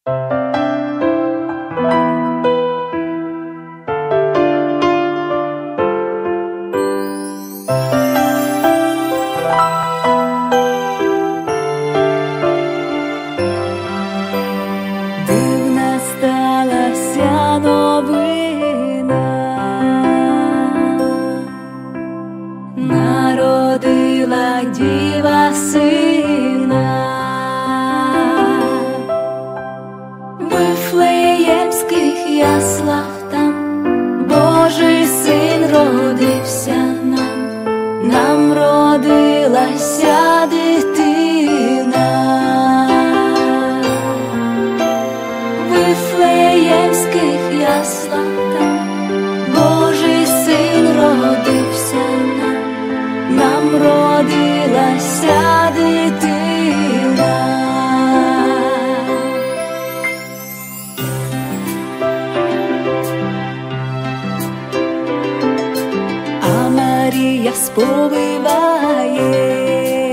Дивна сталася новина, народила діва сина. В Вифлеємських яслах там Божий син родився нам родилася дитина. В Вифлеємських яслах там Божий син родився нам родилася дитина. А Марія сповиває,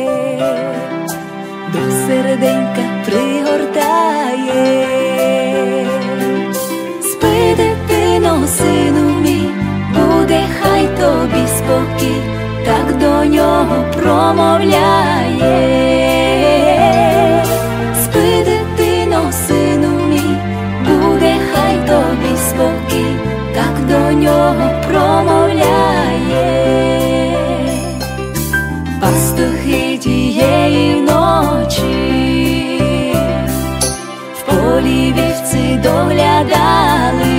до серденька пригортає. Спи, дитино, сину мій, буде хай тобі спокій, так до нього промовляє. Спи, дитино, сину мій, буде хай тобі спокій, так до нього промовляє. Пастухи тієї ночі в полі вівці доглядали,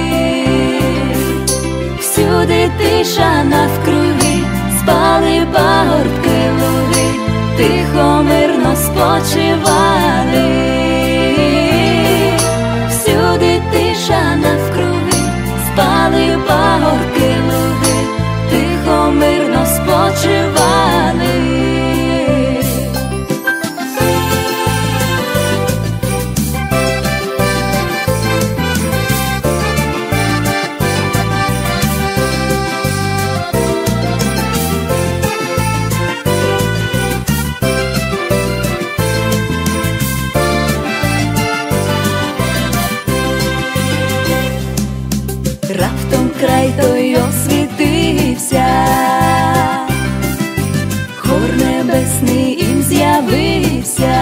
всюди тиша навкруги, спали пагорбки луги, тихо мирно спочивали. Всюди тиша навкруги, спали пагорбки луги, тихо мирно спочивали. Раптом край той освітився, хор небесний їм з'явився.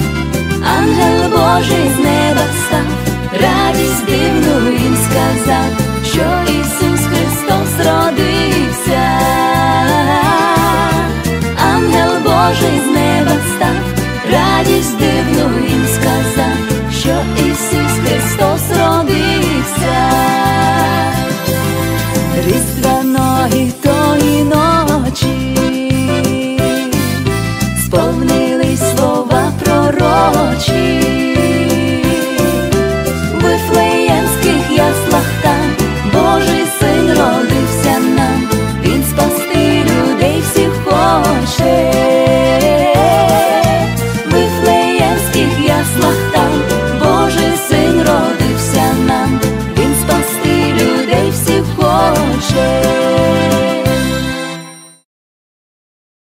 Ангел Божий з неба став, радість дивну їм сказав,